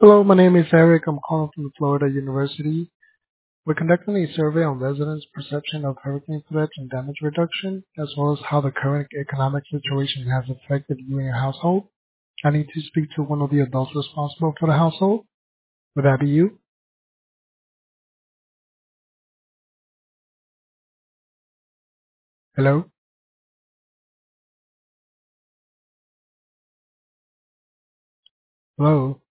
Hello, my name is Eric. I'm calling from Florida University. We're conducting a survey on residents' perception of hurricane threats and damage reduction, as well as how the current economic situation has affected you and your household. I need to speak to one of the adults responsible for the household. Would that be you? Hello? Hello?